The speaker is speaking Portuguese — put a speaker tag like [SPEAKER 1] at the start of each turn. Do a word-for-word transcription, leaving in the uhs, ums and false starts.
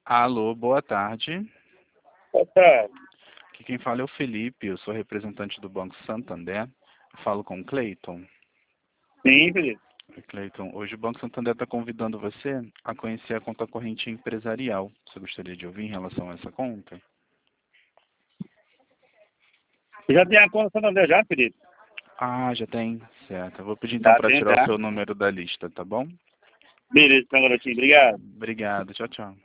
[SPEAKER 1] Alô, boa tarde.
[SPEAKER 2] Boa tarde.
[SPEAKER 1] Aqui quem fala é o Felipe, eu sou representante do Banco Santander. Eu falo com o Cleiton.
[SPEAKER 2] Sim, Felipe.
[SPEAKER 1] Cleiton, hoje o Banco Santander está convidando você a conhecer a conta corrente empresarial. Você gostaria de ouvir em relação a essa conta?
[SPEAKER 2] Você já tem a conta Santander já, Felipe?
[SPEAKER 1] Ah, já tem? Certo. Eu vou pedir então
[SPEAKER 2] Já
[SPEAKER 1] para
[SPEAKER 2] tem,
[SPEAKER 1] tirar o
[SPEAKER 2] já.
[SPEAKER 1] seu número da lista, tá bom?
[SPEAKER 2] Beleza, então, garotinho. Obrigado.
[SPEAKER 1] Obrigado, tchau, tchau.